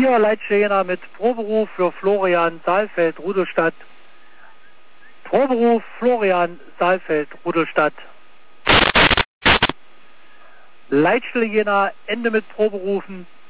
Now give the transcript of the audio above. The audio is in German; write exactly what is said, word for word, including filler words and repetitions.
vier Leitstelle Jena mit Proberuf für Florian Saalfeld, Rudolstadt. Proberuf Florian Saalfeld, Rudolstadt. Leitstelle Jena, Ende mit Proberufen.